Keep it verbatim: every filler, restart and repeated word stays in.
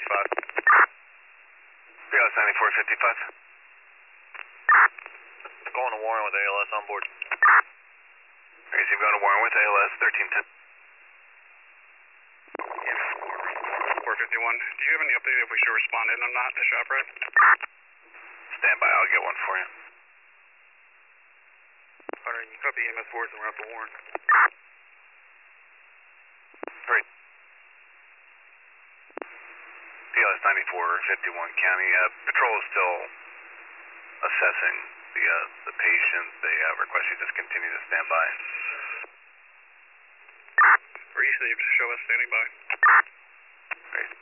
fifty-five. P L S ninety-four fifty-five. Going to Warren with A L S on board. Receive going to Warren with A L S thirteen ten. four fifty-one. Do you have any update if we should respond in or not to ShopRite? Stand by, I'll get one for you. Alright, you copy E M S boards and we're up to Warren. Great. P L S ninety-four fifty-one County, uh, patrol is still assessing the uh, the patient. They uh, request you just continue to stand by. Received. Show us standing by. Great.